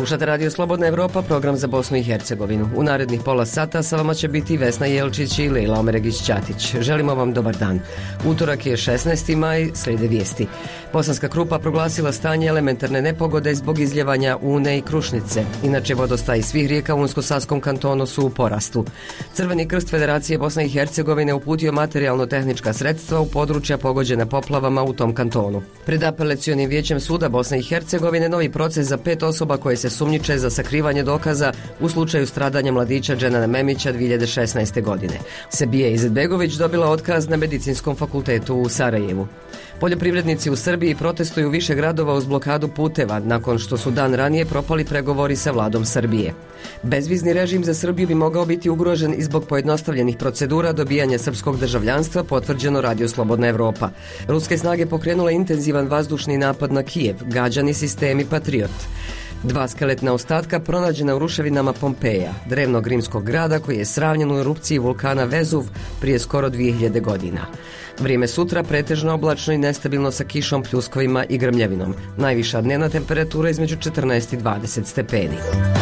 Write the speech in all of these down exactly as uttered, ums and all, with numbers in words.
Slušate Radio Slobodna Evropa, program za Bosnu i Hercegovinu. U narednih pola sata sa vama će biti Vesna Jelčić i Lejla Omeregić-Ćatić. Želimo vam dobar dan. Utorak je šesnaesti maj, slijede vijesti. Bosanska Krupa proglasila stanje elementarne nepogode zbog izljevanja Une i Krušnice. Inače, vodostaj svih rijeka u Unsko-Sanskom kantonu su u porastu. Crveni krst Federacije Bosne i Hercegovine uputio materijalno-tehnička sredstva u područja pogođena poplavama u tom kantonu. Pred apelacionim vijećem suda Bosne i Hercegovine novi proces za pet osoba koje se sumnjiče za sakrivanje dokaza u slučaju stradanja mladića Dženana Memića dvije hiljade šesnaeste. godine. Sebija Izetbegović dobila otkaz na Medicinskom fakultetu u Sarajevu. Poljoprivrednici u Srbiji protestuju više gradova uz blokadu puteva nakon što su dan ranije propali pregovori sa vladom Srbije. Bezvizni režim za Srbiju bi mogao biti ugrožen i zbog pojednostavljenih procedura dobijanja srpskog državljanstva, potvrđeno Radio Slobodna Evropa. Ruske snage pokrenule intenzivan vazdušni napad na Kijev, gađani sistemi Patriot. Dva skeletna ostatka pronađena u ruševinama Pompeja, drevnog rimskog grada koji je sravnjen u erupciji vulkana Vezuv prije skoro dvije hiljade godina. Vrijeme sutra pretežno oblačno i nestabilno sa kišom, pljuskovima i grmljavinom. Najviša dnevna temperatura između četrnaest i dvadeset stepeni.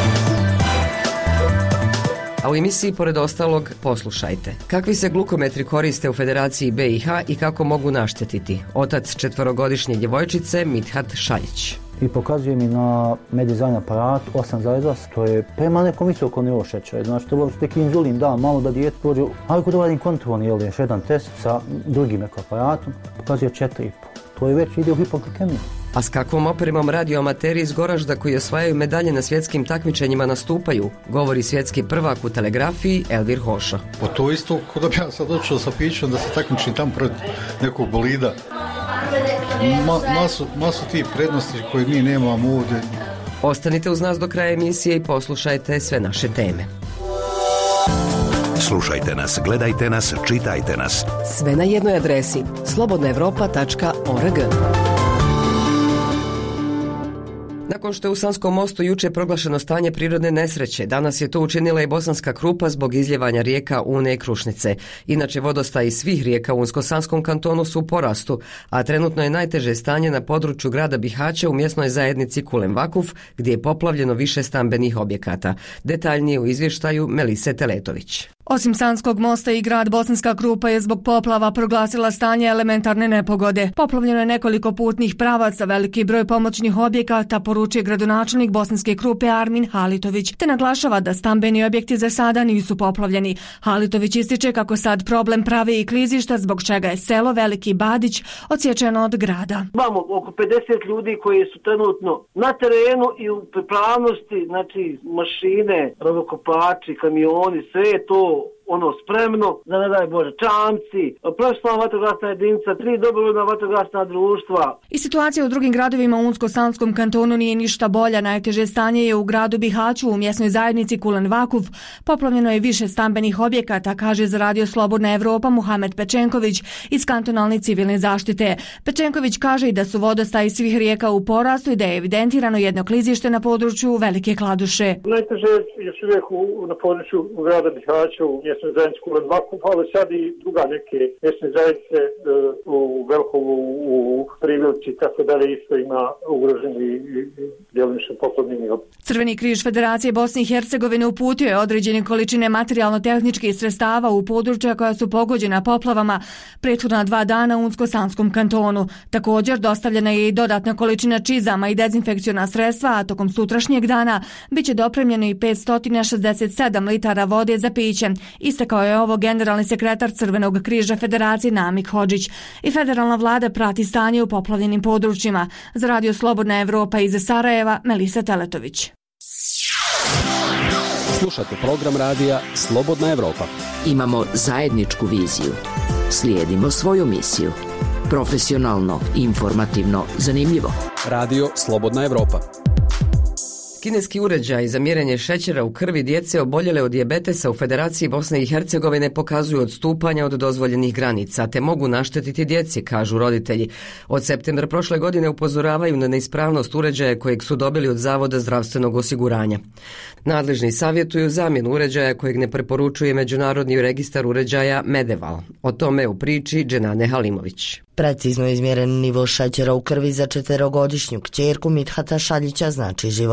A u emisiji, pored ostalog, poslušajte. Kakvi se glukometri koriste u Federaciji B i H i kako mogu naštetiti? Otac četvorogodišnje djevojčice Mithat Šaljić. I pokazuje mi na Medizajn aparat osam zarez osam, to je prema nekom visokom nivou šećera. Znači, to je neki inzulin, da, malo da dijete dođe, ali kod radim kontrolni, jel, još jedan test sa drugim aparatom, pokazuje četiri i pol. To je već ide u hipoglikemiju. A s kakvom opremom radioamateri iz Goražda koji osvajaju medalje na svjetskim takmičenjima nastupaju, govori svjetski prvak u telegrafiji Elvir Hošo. O to isto kod da bi ja sad došao sa pićom da se takmičim tam pred nekog bolida. Ma, masu, masu tih prednosti koje mi nemamo ovdje. Ostanite uz nas do kraja emisije i poslušajte sve naše teme. Slušajte nas, gledajte nas, čitajte nas. Sve na jednoj adresi slobodna evropa tačka org. Nakon što je u Sanskom mostu juče proglašeno stanje prirodne nesreće, danas je to učinila i Bosanska Krupa zbog izljevanja rijeka Une i Krušnice. Inače, vodostaji svih rijeka u Unsko-Sanskom kantonu su u porastu, a trenutno je najteže stanje na području grada Bihaća u mjesnoj zajednici Kulen Vakuf, gdje je poplavljeno više stambenih objekata. Detaljnije u izvještaju Melise Teletović. Osim Sanskog mosta i grad Bosanska Krupa je zbog poplava proglasila stanje elementarne nepogode. Poplavljeno je nekoliko putnih pravaca, veliki broj pomoćnih objekata, poručuje gradonačelnik Bosanske Krupe Armin Halitović, te naglašava da stambeni objekti za sada nisu poplavljeni. Halitović ističe kako sad problem pravi i klizišta, zbog čega je selo Veliki Badić odsječeno od grada. Imamo oko pedeset ljudi koji su trenutno na terenu i u pripravnosti, znači mašine, rovokopači, kamioni, sve je to ono spremno, da ne daj Bože, čamci, profesionalna vatrogasna jedinica, tri dobrovoljna vatrogasna društva. I situacija u drugim gradovima u Unsko-Sanskom kantonu nije ništa bolja. Najteže stanje je u gradu Bihaću, u mjesnoj zajednici Kulen Vakuf. Poplavljeno je više stambenih objekata, kaže za Radio Slobodna Evropa Muhamed Pečenković iz kantonalne civilne zaštite. Pečenković kaže i da su vodostaji svih rijeka u porastu i da je evidentirano jedno klizište na području Velike Kladuše. Najteže je još uvijek u, na području grada Bihaća, u mjesnoj zajednici Kulen Vakuf, ali sad i druga neke mjesne zajednice uh, u Velkovu, u Privilci, tako dalje, isto ima ugroženi i djelomično poplavljeni objekti. Crveni križ Federacije Bosne i Hercegovine uputio je određene količine materijalno-tehničkih sredstava u područja koja su pogođena poplavama prethodna dva dana u Unsko-Sanskom kantonu. Također dostavljena je i dodatna količina čizama i dezinfekciona sredstva, a tokom sutrašnjeg dana biće dopremljeno i petsto šezdeset sedam litara vode za piće. Istakao je ovo generalni sekretar Crvenog križa Federacije Namik Hodžić. I federalna vlada prati stanje u poplavljenim područjima. Za Radio Slobodna Evropa iz Sarajeva, Melisa Teletović. Slušate program radija Slobodna Evropa. Imamo zajedničku viziju. Slijedimo svoju misiju. Profesionalno, informativno, zanimljivo. Radio Slobodna Evropa. Kineski uređaj za mjerenje šećera u krvi djece oboljele od dijabetesa u Federaciji Bosne i Hercegovine pokazuju odstupanja od dozvoljenih granica, te mogu naštetiti djeci, kažu roditelji. Od septembra prošle godine upozoravaju na neispravnost uređaja kojeg su dobili od Zavoda zdravstvenog osiguranja. Nadležni savjetuju zamjenu uređaja kojeg ne preporučuje Međunarodni registar uređaja Medeval. O tome u priči Dženane Halimović. Precizno izmjeren nivo šećera u krvi za četverogodišnju kćerku Mithata Šaljića znači život.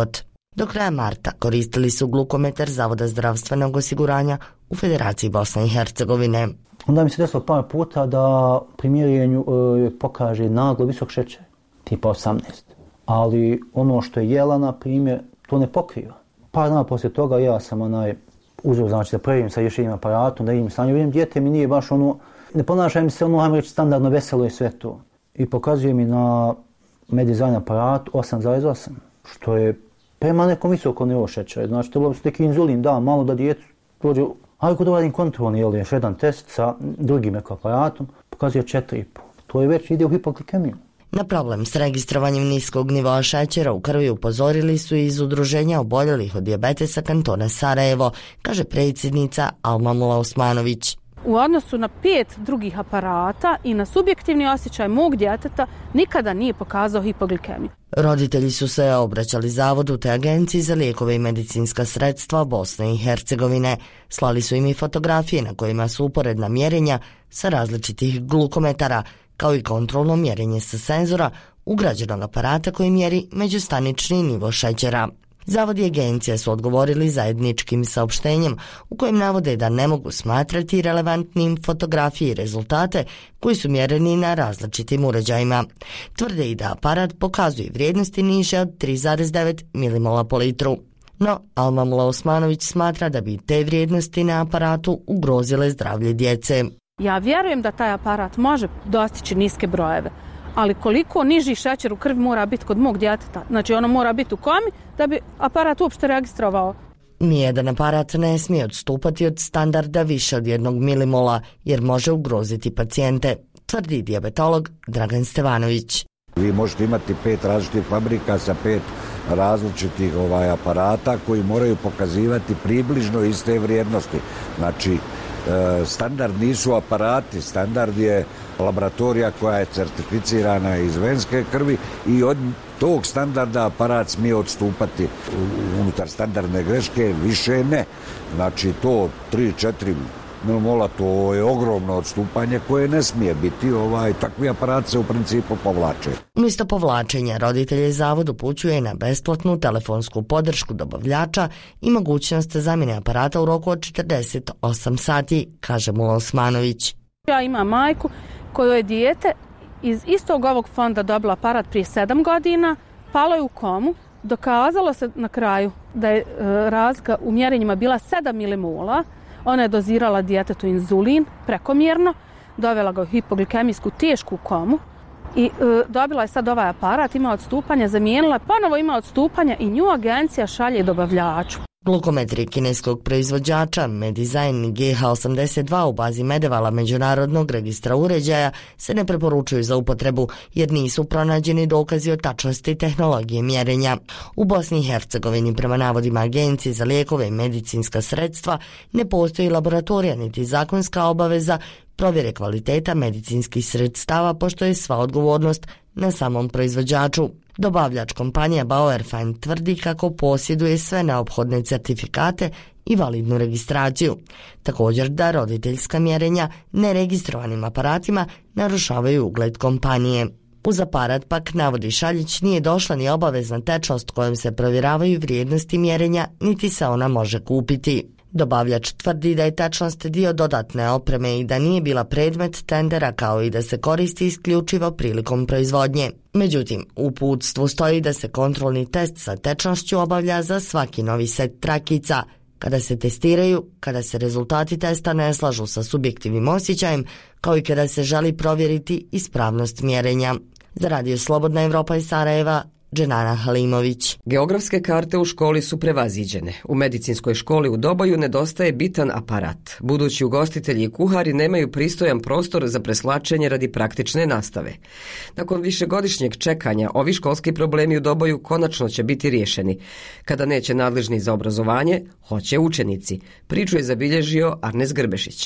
Do kraja marta koristili su glukometar Zavoda zdravstvenog osiguranja u Federaciji Bosne i Hercegovine. Onda mi se desilo par puta da pri mjerenju e, pokaže naglo visok šećer, tipa osamnaest. Ali ono što je jela, na primjer, to ne pokriva. Par dana poslije toga ja sam onaj uzeo, znači da provjerim sa još jednim aparatom, da vidim stanje. Vidim, dijete mi nije baš ono, ne ponaša mi se ono, ajmo reći, standardno veselo i sve to. I pokazuje mi na Medizajn aparat osam zarez osam, što je prema nekom visokom nivou šećera. Znači, trebalo bi se neki inzulin, da, malo da dijete dođe, ali kod radim kontrolni, jel, još jedan test sa drugim aparatom, pokazuje četiri i pol. To je već ide u hipoglikemiju. Na problem s registrovanjem niskog nivoa šećera u krvi upozorili su iz Udruženja oboljelih od dijabetesa kantona Sarajevo, kaže predsjednica Almamula Osmanović. U odnosu na pet drugih aparata i na subjektivni osjećaj mog djeteta nikada nije pokazao hipoglikemiju. Roditelji su se obraćali Zavodu te Agenciji za lijekove i medicinska sredstva Bosne i Hercegovine. Slali su im i fotografije na kojima su uporedna mjerenja sa različitih glukometara, kao i kontrolno mjerenje sa senzora ugrađenog aparata koji mjeri međustanični nivo šećera. Zavod i agencija su odgovorili zajedničkim saopštenjem u kojem navode da ne mogu smatrati relevantnim fotografije i rezultate koji su mjereni na različitim uređajima. Tvrde i da aparat pokazuje vrijednosti niže od tri zarez devet milimola po litru. No, Almamula Osmanović smatra da bi te vrijednosti na aparatu ugrozile zdravlje djece. Ja vjerujem da taj aparat može dostići niske brojeve, ali koliko niži šećer u krvi mora biti kod mog djeteta, znači ono mora biti u komi da bi aparat uopšte registrovao. Nijedan aparat ne smije odstupati od standarda više od jednog milimola jer može ugroziti pacijente, tvrdi dijabetolog Dragan Stevanović. Vi možete imati pet različitih fabrika sa pet različitih ovaj, aparata koji moraju pokazivati približno iste vrijednosti. Znači, standard nisu aparati, standard je laboratorija koja je certificirana iz venske krvi i od tog standarda aparat smije odstupati unutar standardne greške, više ne. Znači to tri četiri milimola, to je ogromno odstupanje koje ne smije biti, ovaj, takvi aparat se u principu povlače. Umjesto povlačenja, roditelje Zavod upućuje na besplatnu telefonsku podršku dobavljača i mogućnost zamjene aparata u roku od četrdeset osam sati, kaže Mula Osmanović. Ja imam majku kojoj je dijete iz istog ovog fonda dobila aparat prije sedam godina, palo je u komu, dokazalo se na kraju da je e, razlika u mjerenjima bila sedam milimola. Ona je dozirala djetetu inzulin prekomjerno, dovela ga u hipoglikemijsku tešku komu i e, dobila je sad ovaj aparat, ima odstupanja, zamijenila je, ponovo ima odstupanja i nju agencija šalje dobavljaču. Glukometri kineskog proizvođača Medizajn G H osamdeset dva u bazi Medevala međunarodnog registra uređaja se ne preporučuju za upotrebu jer nisu pronađeni dokazi o tačnosti tehnologije mjerenja. U Bosni i Hercegovini prema navodima Agencije za lijekove i medicinska sredstva ne postoji laboratorija niti zakonska obaveza provjere kvaliteta medicinskih sredstava pošto je sva odgovornost na samom proizvođaču. Dobavljač kompanija Bauerfeind tvrdi kako posjeduje sve neophodne certifikate i validnu registraciju. Također da roditeljska mjerenja neregistrovanim aparatima narušavaju ugled kompanije. Uz aparat pak, navodi Šaljić, nije došla ni obavezna tečnost kojom se provjeravaju vrijednosti mjerenja, niti se ona može kupiti. Dobavljač tvrdi da je tečnost dio dodatne opreme i da nije bila predmet tendera kao i da se koristi isključivo prilikom proizvodnje. Međutim, u uputstvu stoji da se kontrolni test sa tečnošću obavlja za svaki novi set trakica, kada se testiraju, kada se rezultati testa ne slažu sa subjektivnim osjećajem, kao i kada se želi provjeriti ispravnost mjerenja. Za Radio Slobodna Evropa iz Sarajeva, Dženana Halimović. Geografske karte u školi su prevaziđene. U medicinskoj školi u Doboju nedostaje bitan aparat. Budući ugostitelji i kuhari nemaju pristojan prostor za preslačenje radi praktične nastave. Nakon višegodišnjeg čekanja, ovi školski problemi u Doboju konačno će biti riješeni. Kada neće nadležni za obrazovanje, hoće učenici. Priču je zabilježio Arnes Grbešić.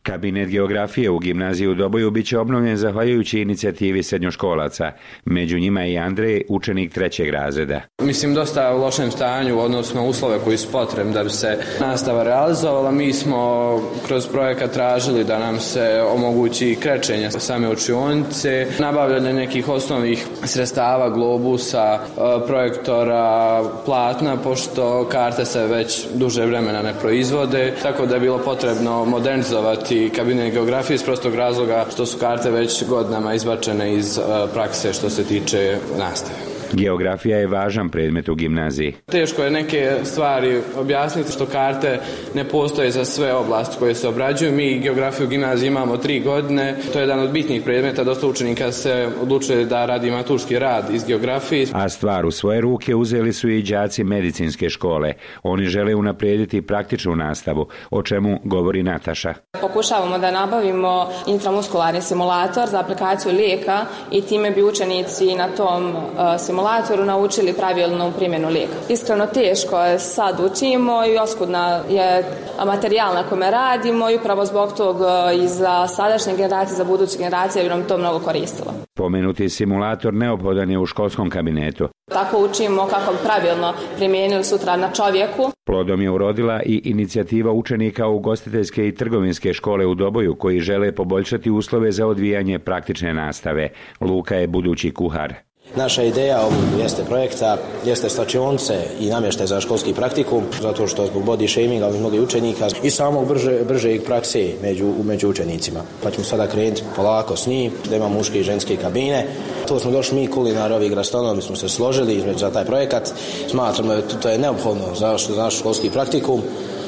Kabinet geografije u gimnaziji u Doboju biće obnovljen zahvaljujući inicijativi srednjoškolaca. Među njima je i Andrej, učenik trećeg razreda. Mislim, dosta u lošem stanju, odnosno uslove koji su potrebni da bi se nastava realizovala. Mi smo kroz projekat tražili da nam se omogući krečenje same učionice, nabavljanje nekih osnovnih sredstava, globusa, projektora, platna, pošto karte se već duže vremena ne proizvode, tako da je bilo potrebno modernizovati kabinet geografije iz prostog razloga što su karte već godinama izbačene iz prakse što se tiče nastave. Geografija je važan predmet u gimnaziji. Teško je neke stvari objasniti što karte ne postoje za sve oblasti koje se obrađuju. Mi geografiju u gimnaziji imamo tri godine. To je jedan od bitnih predmeta. Dosta učenika se odlučuje da radi maturski rad iz geografije. A stvar u svoje ruke uzeli su i đaci medicinske škole. Oni žele unaprijediti praktičnu nastavu, o čemu govori Nataša. Pokušavamo da nabavimo intramuskularni simulator za aplikaciju lijeka i time bi učenici na tom simulatoru simulatoru naučili pravilnu primjenu lijeka. Iskreno teško je, sad učimo i oskudna je materijal na kome radimo i upravo zbog tog i za sadašnje generacije, za buduće generacije bi nam to mnogo koristilo. Pomenuti simulator neophodan je u školskom kabinetu. Tako učimo kako bi pravilno primijenili sutra na čovjeku. Plodom je urodila i inicijativa učenika ugostiteljske i trgovinske škole u Doboju koji žele poboljšati uslove za odvijanje praktične nastave. Luka je budući kuhar. Naša ideja ovog jeste projekta, jeste slačionice i namještaj za školski praktikum, zato što zbog body shaminga ovih mnogih učenika i samog brže, brže prakse među, među učenicima. Pa ćemo sada krenuti polako s njim, da imamo muške i ženske kabine. To smo došli mi, kulinari, ovih gastronomi, smo se složili između za taj projekat. Smatramo da to je neophodno za, za naš školski praktikum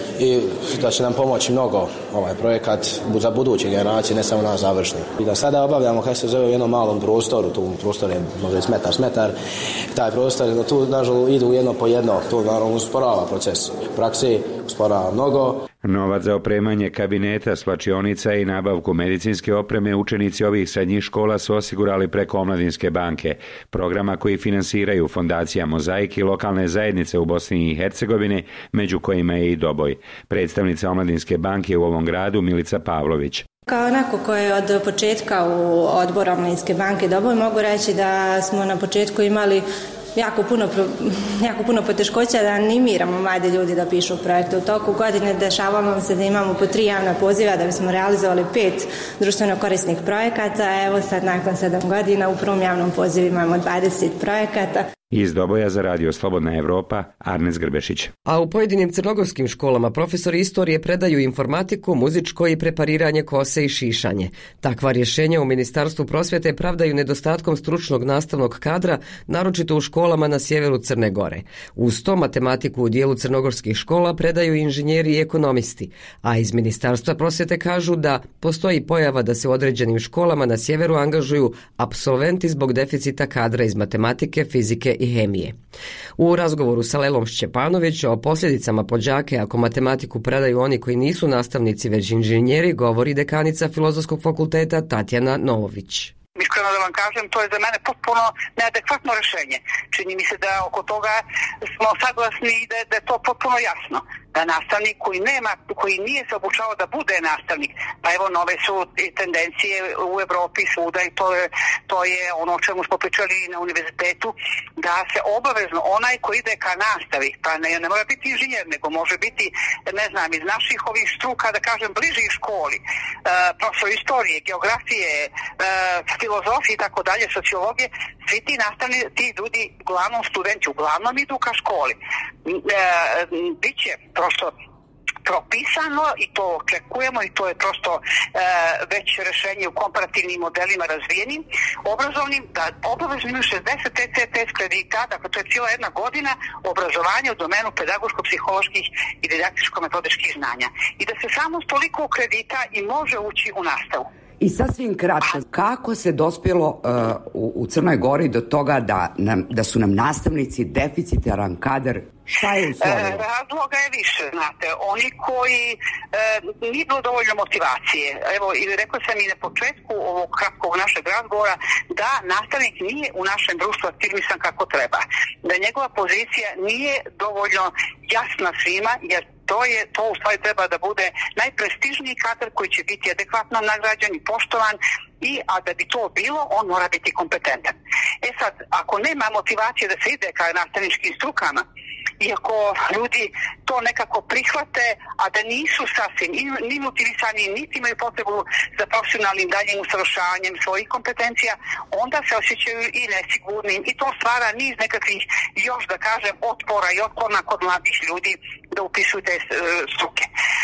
i da će nam pomoći mnogo ovaj projekat za buduće generacije, ne samo nas završni. I da sada obavljamo, kako se zove, u jednom malom prostoru, tu prostor je možda smetar, smetar, taj prostor, da tu nažalost idu jedno po jedno, to naravno usporava proces prakse, usporava mnogo. Novac za opremanje kabineta, svlačionica i nabavku medicinske opreme učenici ovih srednjih škola su osigurali preko Omladinske banke, programa koji finansiraju fondacija Mozaik i lokalne zajednice u Bosni i Hercegovini, među kojima je i Doboj. Predstavnica Omladinske banke u ovom gradu Milica Pavlović. Kao neko ko je od početka u odboru Omladinske banke Doboj, mogu reći da smo na početku imali jako puno, jako puno poteškoća da animiramo mlade ljudi da pišu projekte. U toku godine dešavamo se da imamo po tri javna poziva da bismo realizovali pet društveno korisnih projekata. Evo sad nakon sedam godina u prvom javnom pozivu imamo dvadeset projekata. Iz Doboja za radio Slobodna Evropa, Arnes Grbešić. A u pojedinim crnogorskim školama profesori istorije predaju informatiku, muzičko i prepariranje kose i šišanje. Takva rješenja u Ministarstvu prosvjete pravdaju nedostatkom stručnog nastavnog kadra, naročito u školama na sjeveru Crne Gore. Uz to matematiku u dijelu crnogorskih škola predaju inženjeri i ekonomisti, a iz Ministarstva prosvjete kažu da postoji pojava da se u određenim školama na sjeveru angažuju apsolventi zbog deficita kadra iz matematike, fizike i hemije. U razgovoru sa Lelom Šćepanović o posljedicama po đake ako matematiku predaju oni koji nisu nastavnici već inženjeri, govori dekanica Filozofskog fakulteta Tatjana Novović. Iskreno da vam kažem, to je za mene potpuno neadekvatno rješenje. Čini mi se da oko toga smo saglasni i da, da je to potpuno jasno. Da nastavnik koji nema, koji nije se obučao da bude nastavnik, pa evo nove su tendencije u Evropi svuda i to je, to je ono o čemu smo pričali na univerzitetu, da se obavezno onaj koji ide ka nastavi, pa ne, ne mora biti inženjer, nego može biti, ne znam, iz naših ovih struka, da kažem, bližih školi, e, profesor istorije, geografije, e, filozofije i tako dalje, sociologije, svi ti nastavni, ti ljudi, uglavnom studenti, uglavnom idu ka školi. E, biće prosto propisano i to očekujemo i to je prosto e, već rješenje u komparativnim modelima razvijenim, obrazovnim, da obavezno imaju šezdeset E C T S kredita, dakle to je cijela jedna godina obrazovanja u domenu pedagoško-psiholoških i didaktičko-metodičkih znanja. I da se samo s toliko kredita i može ući u nastavu. I sasvim kratko, kako se dospjelo uh, u, u Crnoj Gori do toga da, nam, da su nam nastavnici deficitaran kadar? Šta je u stvari? E, razloga je više, znate. Oni koji e, nije bilo dovoljno motivacije. Evo, i rekao sam i na početku ovog kratkog našeg razgovora da nastavnik nije u našem društvu aktivisan kako treba. Da njegova pozicija nije dovoljno jasna svima, jer To je, to u stvari treba da bude najprestižniji kadar koji će biti adekvatno nagrađen i poštovan, i, a da bi to bilo, on mora biti kompetentan. E sad, ako nema motivacije da se ide ka nastavničkim strukama, iako ljudi to nekako prihvate, a da nisu sasvim ni motivisani, niti imaju potrebu za profesionalnim daljim usavršavanjem svojih kompetencija, onda se osjećaju i nesigurnim i to stvara niz nekakvih, još da kažem, otpora i otporna kod mladih ljudi da upisuju te struke.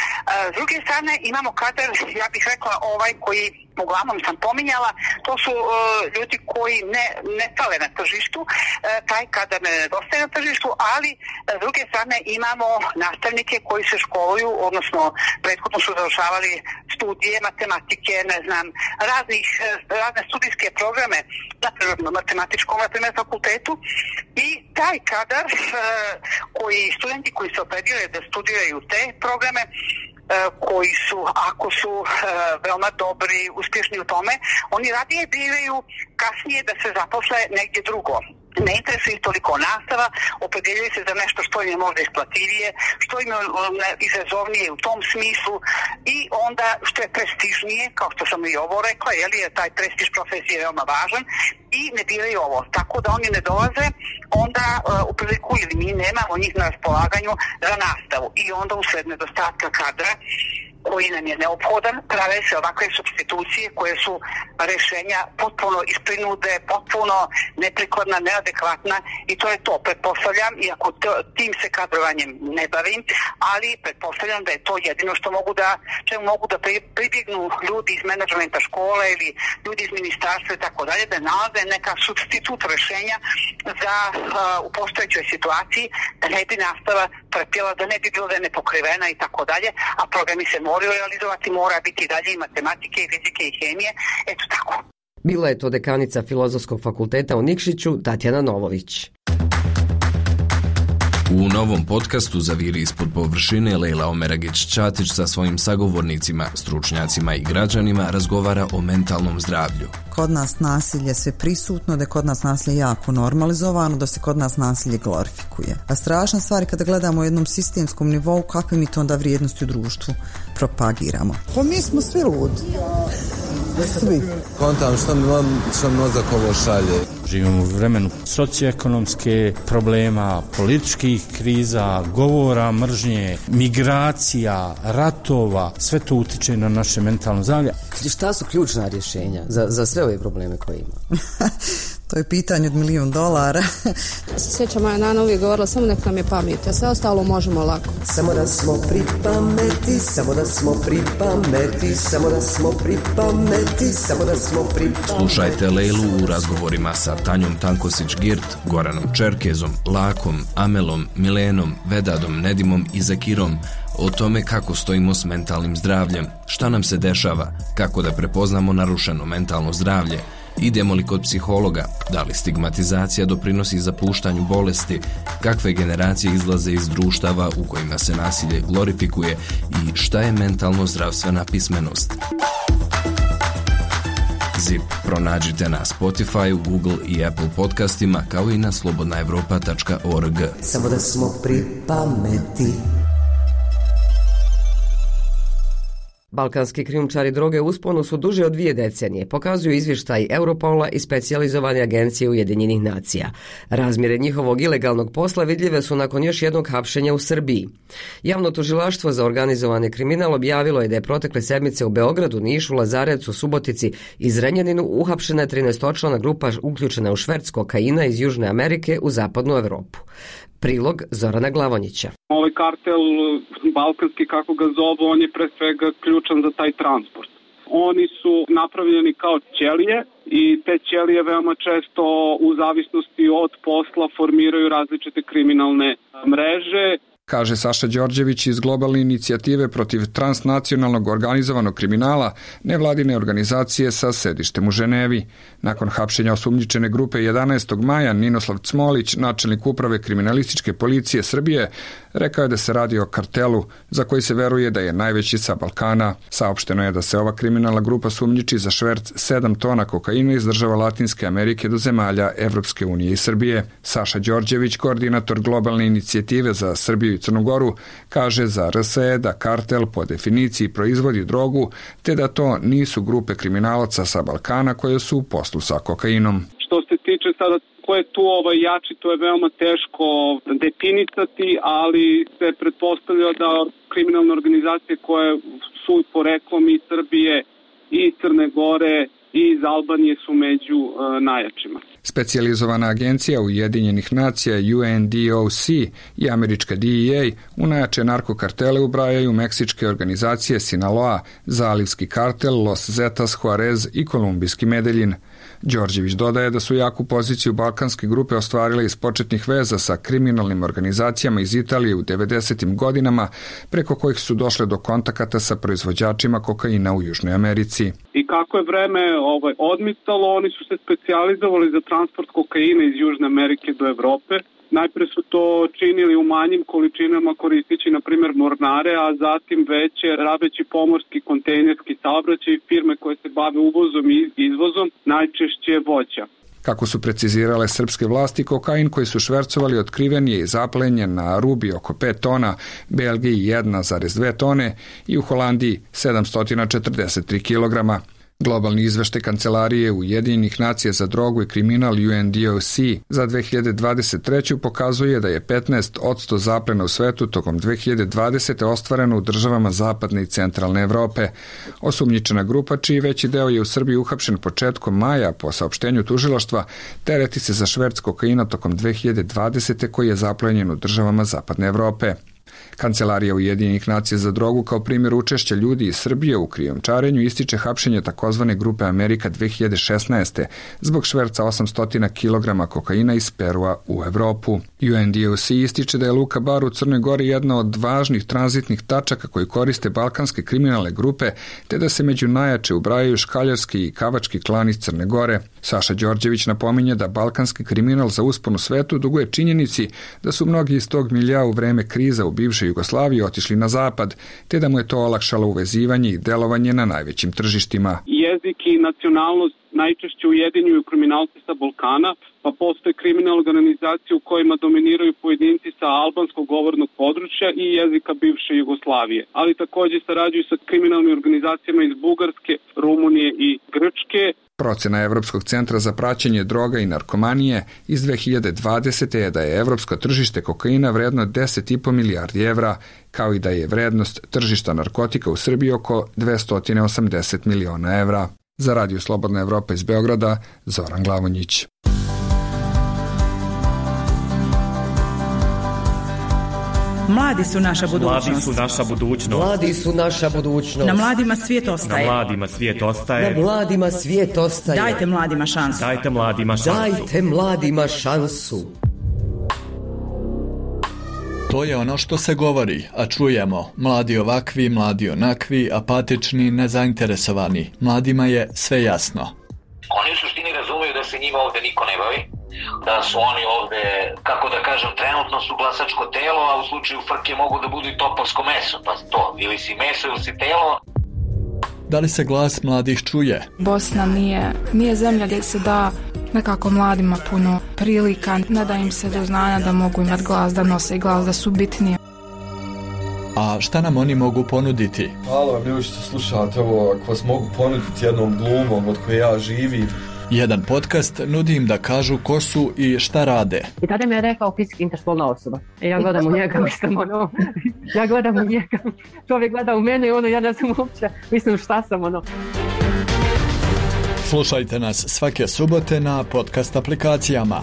S druge strane imamo kadar, ja bih rekla, ovaj koji uglavnom sam pominjala, to su uh, ljudi koji ne, ne stale na tržištu, uh, taj kadar ne nedostaje na tržištu, ali uh, s druge strane imamo nastavnike koji se školuju, odnosno prethodno su završavali studije matematike, ne znam, raznih, uh, razne studijske programe na matematičkom, na primjer, fakultetu, i taj kadar uh, koji studenti koji se opredijele da studiraju te programe, koji su, ako su uh, veoma dobri, uspješni u tome, oni radije biraju kasnije da se zaposle negdje drugo. Ne interesuje ih toliko nastava, opredjeljuju se za nešto što im je možda isplativije, što im je izazovnije u tom smislu, i onda što je prestižnije, kao što sam i ovo rekla, je li je taj prestiž profesije veoma važan, i ne biraju ovo. Tako da oni ne dolaze onda uh, u priliku, ili mi nemamo njih na raspolaganju za nastavu, i onda usled nedostatka kadra koji nam je neophodan, prave se ovakve supstitucije koje su rješenja potpuno isprinude, potpuno neprikladna, neadekvatna, i to je to. Pretpostavljam, iako to, tim se kadrovanjem ne bavim, ali pretpostavljam da je to jedino što mogu da, čemu mogu da pribjegnu ljudi iz menadžmenta škole ili ljudi iz ministarstva i tako dalje, da nalaze neka substitut rješenja za uh, u postojećoj situaciji, da ne bi nastava trpjela, da ne bi bilo da je nepokrivena i tako dalje, a programi se moraju realizovati, mora biti dalje i matematike, i fizike, i hemije, eto tako. Bila je to dekanica Filozofskog fakulteta u Nikšiću, Tatjana Novović. U novom podcastu Zaviri ispod površine Lejla Omeragić-Ćatić sa svojim sagovornicima, stručnjacima i građanima razgovara o mentalnom zdravlju. Kod nas nasilje sve prisutno, da je kod nas nasilje jako normalizovano, da se kod nas nasilje glorifikuje. A strašna stvar je kada gledamo u jednom sistemskom nivou kakve mi to onda vrijednosti u društvu propagiramo. Pa mi smo svi ludi. Svi. Kontam što mi vam što mozak ovo šalje. Živimo u vremenu socioekonomske problema, političkih kriza, govora, mržnje, migracija, ratova, sve to utiče na naše mentalno zdravlje. Šta su ključna rješenja za, za sve ove probleme koje ima? To je pitanje od milion dolara. Sjeća moja nana uvijek govorila, samo nek nam je pamet, a sve ostalo možemo lako. Samo da smo pri pameti, samo da smo pri pameti, samo da smo pri pameti, samo da smo pri pameti. Slušajte Lejlu u razgovorima sa Tanjom Tankosić-Girt, Goranom Čerkezom, Lakom, Amelom, Milenom, Vedadom, Nedimom i Zakirom o tome kako stojimo s mentalnim zdravljem, šta nam se dešava, kako da prepoznamo narušeno mentalno zdravlje, idemo li kod psihologa, da li stigmatizacija doprinosi zapuštanju bolesti, kakve generacije izlaze iz društava u kojima se nasilje glorifikuje i šta je mentalno zdravstvena pismenost. Zip pronađite na Spotify, Google i Apple podcastima, kao i na slobodna evropa tačka org. Samo da smo pri pameti. Balkanski krijumčari droge u usponu su duže od dvije decenije, pokazuju izvještaj Europola i specijalizovane agencije Ujedinjenih nacija. Razmjere njihovog ilegalnog posla vidljive su nakon još jednog hapšenja u Srbiji. Javno tužilaštvo za organizovani kriminal objavilo je da je protekle sedmice u Beogradu, Nišu, Lazarevcu, Subotici i Zrenjaninu uhapšena je trinaestočlana grupa uključena u šverc kokaina iz Južne Amerike u zapadnu Evropu. Prilog Zorana Glavonjića. Ovaj kartel balkanski, kako ga zovu, on je pre svega ključan za taj transport. Oni su napravljeni kao ćelije i te ćelije veoma često u zavisnosti od posla formiraju različite kriminalne mreže. Kaže Saša Đorđević iz globalne inicijative protiv transnacionalnog organizovanog kriminala, nevladine organizacije sa sedištem u Ženevi. Nakon hapšenja osumnjičene grupe jedanaestog maja, Ninoslav Cmolić, načelnik uprave kriminalističke policije Srbije, rekao je da se radi o kartelu za koji se veruje da je najveći sa Balkana. Saopšteno je da se ova kriminalna grupa sumnjiči za šverc sedam tona kokaina iz država Latinske Amerike do zemalja Evropske unije i Srbije. Saša Đorđević, koordinator globalne inicijative za Srbiju Srbiju i Crnu Goru, kaže za R S E da kartel po definiciji proizvodi drogu, te da to nisu grupe kriminalaca sa Balkana koje su u poslu sa kokainom. Što se tiče sada ko je tu ovaj jači, to je veoma teško definisati, ali se pretpostavlja da kriminalne organizacije koje su poreklom iz Srbije i Crne Gore i iz Albanije su među uh, najjačima. Specijalizovana agencija Ujedinjenih nacija U N D O C i američka D E A u najjače narkokartele ubrajaju meksičke organizacije Sinaloa, Zalivski kartel, Los Zetas, Juarez i Kolumbijski Medellin. Đorđević dodaje da su jaku poziciju balkanske grupe ostvarile iz početnih veza sa kriminalnim organizacijama iz Italije u devedesetim godinama, preko kojih su došle do kontakata sa proizvođačima kokaina u Južnoj Americi. I kako je vreme ovaj, odmicalo, oni su se specijalizovali za transport kokaina iz Južne Amerike do Evrope. Najpre su to činili u manjim količinama koristeći, na primjer, mornare, a zatim veće rabeći pomorski kontejnerski saobraćaj i firme koje se bave uvozom i izvozom, najčešće voća. Kako su precizirale srpske vlasti, kokain koji su švercovali otkriven je i zaplenjen na Arubi oko pet tona, Belgiji jedna zarez dve tone i u Holandiji sedamsto četrdeset tri kilograma. Globalni izveštaj Kancelarije Ujedinjenih nacija za drogu i kriminal U N D O C za dve hiljade dvadeset treću pokazuje da je petnaest posto zaplena u svetu tokom dve hiljade dvadesete ostvareno u državama zapadne i centralne Evrope. Osumnjičena grupa, čiji veći deo je u Srbiji uhapšen početkom maja po saopštenju tužilaštva, tereti se za šverc kokaina tokom dve hiljade dvadesete koji je zaplenjen u državama zapadne Evrope. Kancelarija Ujedinjenih nacija za drogu kao primjer učešća ljudi iz Srbije u krijumčarenju ističe hapšenje takozvane grupe Amerika dve hiljade šesnaeste zbog šverca osamsto kilograma kokaina iz Perua u Evropu. U N D O C ističe da je Luka Bar u Crnoj Gori jedna od važnih tranzitnih tačaka koji koriste balkanske kriminalne grupe, te da se među najjače ubrajaju škaljarski i kavački klan iz Crne Gore. Saša Đorđević napominje da balkanski kriminal za uspon u svetu duguje činjenici da su mnogi iz tog milja u vreme kriza u bivšoj Jugoslaviji otišli na zapad, te da mu je to olakšalo uvezivanje i delovanje na najvećim tržištima. Jezik i nacionalnost najčešće ujedinjuju kriminalce sa Balkana, pa postoje kriminalne organizacije u kojima dominiraju pojedinci sa albanskog govornog područja i jezika bivše Jugoslavije, ali također sarađuju sa kriminalnim organizacijama iz Bugarske, Rumunije i Grčke. Procena Evropskog centra za praćenje droga i narkomanije iz dve hiljade dvadesete je da je evropsko tržište kokaina vredno deset i po milijardi evra, kao i da je vrednost tržišta narkotika u Srbiji oko dvesta osamdeset miliona evra. Za Radio Slobodna Evropa iz Beograda, Zoran Glavonjić. Mladi su naša budućnost. Mladi su naša budućnost. Mladi su naša budućnost. Na mladima svijet ostaje. Na mladima svijet ostaje. Na mladima svijet ostaje. Dajte mladima šansu. Dajte mladima šansu. Dajte mladima šansu. To je ono što se govori, a čujemo. Mladi ovakvi, mladi onakvi, apatični, nezainteresovani. Mladima je sve jasno. Oni u suštini razumeju da se njima ovde niko ne bavi, da su oni ovde, kako da kažem, trenutno su glasačko telo, a u slučaju frke mogu da budu i topovsko meso, pa to, ili si meso ili si telo. Da li se glas mladih čuje? Bosna nije, nije zemlja gdje se da nekako mladima puno prilika, ne da im se do znanja da mogu imati glas, da nose glas, da su bitnije. A šta nam oni mogu ponuditi? Hvala vam ljudi što slušate ovo, ako vas mogu ponuditi jednom glumom od koje ja živim. Jedan podcast nudi im da kažu ko su i šta rade. I tada mi je rekao fizički interspolna osoba. I ja gledam u njega, mislim, ono, ja gledam u njega, čovjek gleda u mene i ono, ja ne znam uopće, mislim šta sam, ono. Slušajte nas svake subote na podcast aplikacijama.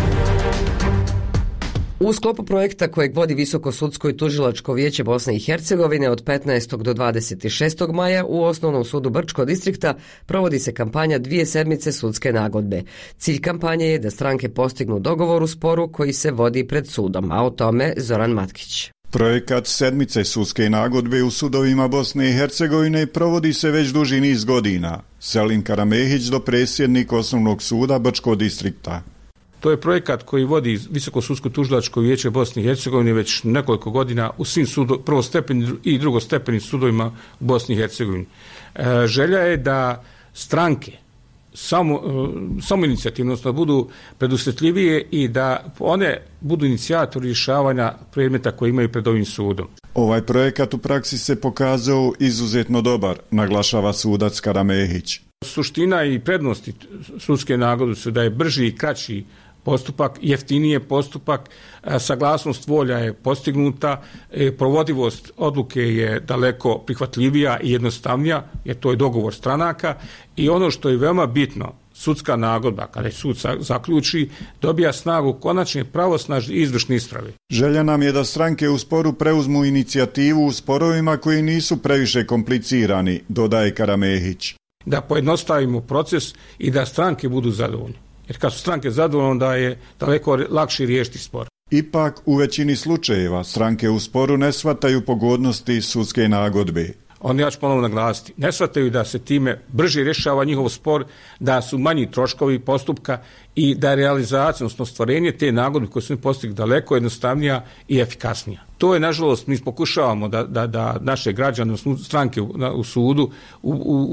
U sklopu projekta kojeg vodi Visoko sudsko i tužilačko vijeće Bosne i Hercegovine od petnaestog do dvadeset šestog maja u Osnovnom sudu Brčko distrikta provodi se kampanja dvije sedmice sudske nagodbe. Cilj kampanje je da stranke postignu dogovor u sporu koji se vodi pred sudom, a o tome Zoran Matkić. Projekat sedmice sudske nagodbe u sudovima Bosne i Hercegovine provodi se već duži niz godina. Selim Karamehić, dopredsjednik Osnovnog suda Brčko distrikta. To je projekat koji vodi Visoko sudsko tužilačko vijeće Bosne i Hercegovine već nekoliko godina u svim sudo, prvostepenim i drugostepenim sudovima u Bosni i Hercegovini. E, želja je da stranke samo, samo inicijativno, da budu predusjetljivije i da one budu inicijatori rješavanja predmeta koje imaju pred ovim sudom. Ovaj projekat u praksi se pokazao izuzetno dobar, naglašava sudac Karamehić. Suština i prednosti sudske nagodbe su da je brži i kraći postupak, jeftinije postupak, saglasnost volja je postignuta, provodivost odluke je daleko prihvatljivija i jednostavnija, jer to je dogovor stranaka, i ono što je veoma bitno, sudska nagodba, kada je sud zaključi, dobija snagu konačne pravosnažne izvršne isprave. Želja nam je da stranke u sporu preuzmu inicijativu u sporovima koji nisu previše komplicirani, dodaje Karamehić. Da pojednostavimo proces i da stranke budu zadovoljne. Jer kad su stranke zadovoljne, onda je daleko lakše riješiti spor. Ipak, u većini slučajeva stranke u sporu ne shvataju pogodnosti sudske nagodbe. Oni, ja ću ponovno naglasiti, ne shvataju da se time brže rješava njihov spor, da su manji troškovi postupka i da je realizacija, odnosno stvarenje te nagodbe koje su mi postigli daleko jednostavnija i efikasnija. To je, nažalost, mi pokušavamo da, da, da naše građane, odnosno stranke u, na, u sudu, u,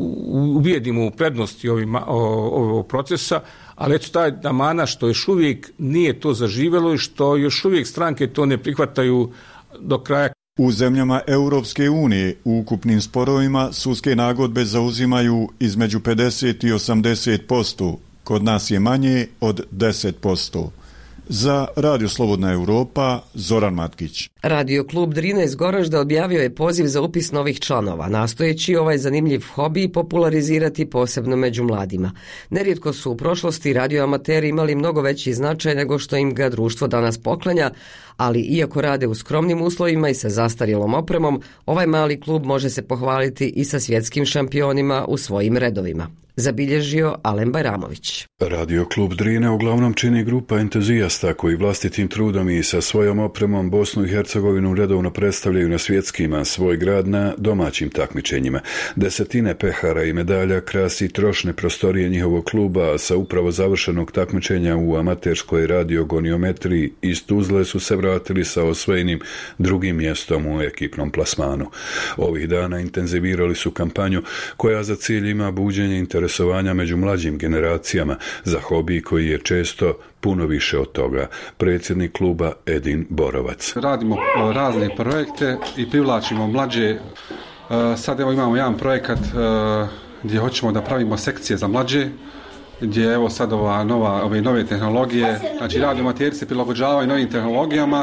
u, ubijedimo u prednosti ovima, ovog procesa, ali eto taj mana što još uvijek nije to zaživjelo i što još uvijek stranke to ne prihvataju do kraja. U zemljama Europske unije u ukupnim sporovima sudske nagodbe zauzimaju između pedeset i osamdeset posto, kod nas je manje od deset posto. Za Radio Slobodna Europa, Zoran Matkić. Radio klub Drina iz Goražda objavio je poziv za upis novih članova, nastojeći ovaj zanimljiv hobi popularizirati posebno među mladima. Nerijetko su u prošlosti radioamateri imali mnogo veći značaj nego što im ga društvo danas poklanja, ali iako rade u skromnim uslovima i sa zastarjelom opremom, ovaj mali klub može se pohvaliti i sa svjetskim šampionima u svojim redovima. Zabilježio Alen Bajramović. Radio klub Drine uglavnom čini grupa entuzijasta koji vlastitim trudom i sa svojom opremom Bosnu i Hercegovinu redovno predstavljaju na svjetskima, svoj grad na domaćim takmičenjima. Desetine pehara i medalja krasi trošne prostorije njihovog kluba, a sa upravo završenog takmičenja u amaterskoj radiogoniometriji iz Tuzle su se vratili sa osvojenim drugim mjestom u ekipnom plasmanu. Ovih dana intenzivirali su kampanju koja za cilj ima buđenje interesovanja među mlađim generacijama za hobi koji je često puno više od toga. Predsjednik kluba Edin Borovac. Radimo razne projekte i privlačimo mlađe. Sad evo imamo jedan projekat gdje hoćemo da pravimo sekcije za mlađe, gdje evo sad ova nova, ove nove tehnologije, znači radioamateri se prilagođavaju novim tehnologijama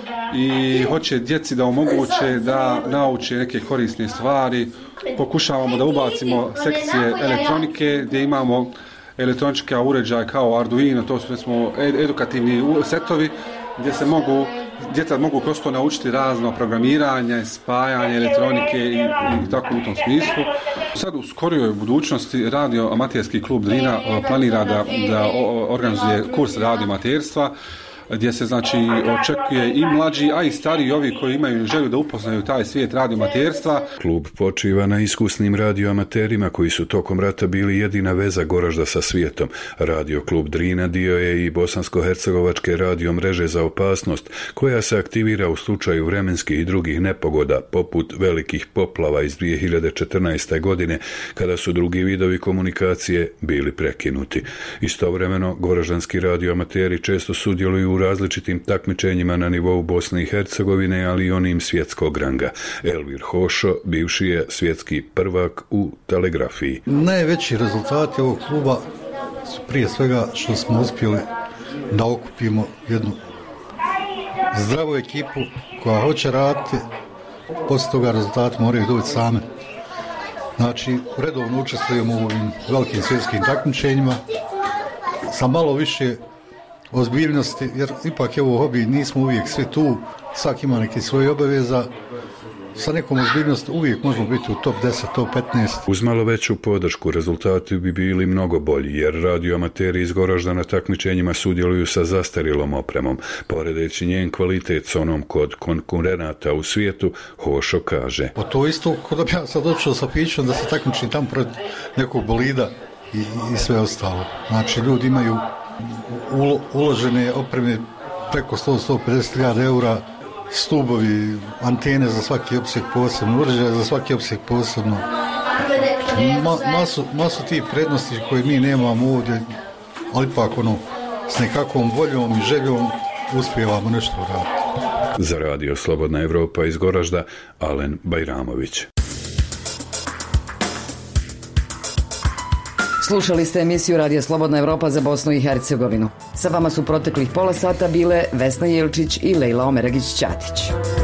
i hoće djeci da omoguće da nauče neke korisne stvari. Pokušavamo da ubacimo sekcije elektronike gdje imamo elektroničke uređaje kao Arduino, to su smo edukativni setovi gdje se mogu, djeca mogu kroz to naučiti razno programiranje, spajanje elektronike i, i tako u tom smislu. Sad u skorijoj budućnosti radio amaterski klub Drina planira da, da organizuje kurs radioamaterstva gdje se znači očekuje i mlađi, a i stariji ovi koji imaju želju da upoznaju taj svijet radioamaterstva. Klub počiva na iskusnim radioamaterima koji su tokom rata bili jedina veza Goražda sa svijetom. Radio klub Drina dio je i bosansko-hercegovačke radio mreže za opasnost koja se aktivira u slučaju vremenskih i drugih nepogoda poput velikih poplava iz dvije hiljade četrnaeste. godine kada su drugi vidovi komunikacije bili prekinuti. Istovremeno goraždanski radioamateri često sudjeluju u različitim takmičenjima na nivou Bosne i Hercegovine, ali i onim svjetskog ranga. Elvir Hošo, bivši je svjetski prvak u telegrafiji. Najveći rezultati ovog kluba su prije svega što smo uspjeli da okupimo jednu zdravu ekipu koja hoće raditi, poslije toga rezultati moraju dobiti same. Znači, redovno učestvujemo u ovim velikim svjetskim takmičenjima sa malo više ozbiljnosti, jer ipak je ovo hobi, nismo uvijek svi tu, svak ima neke svoje obaveza, sa nekom ozbiljnosti uvijek možemo biti u top deset, top petnaest. Uz malo veću podršku rezultati bi bili mnogo bolji, jer radioamateri iz Goražda na takmičenjima sudjeluju sa zastarjelom opremom. Poredeći njen kvalitet s onom kod konkurenata u svijetu, Hošo kaže. Pa to isto kod da ja sad došao sa pićom da se takmičim tamo pred nekog bolida i, i sve ostalo. Znači ljudi imaju ulo, uložene opreme preko sto do sto pedeset hiljada eura, stubovi, antene za svaki opseg posebno, uređaje za svaki opseg posebno. Ma, masu, masu tih prednosti koje mi nemamo ovdje, ali ipak ono, s nekakvom voljom i željom uspijevamo nešto raditi. Za radio Slobodna Evropa iz Goražda, Alen Bajramović. Slušali ste emisiju Radio Slobodna Evropa za Bosnu i Hercegovinu. Sa vama su proteklih pola sata bile Vesna Jelčić i Lejla Omeregić-Ćatić.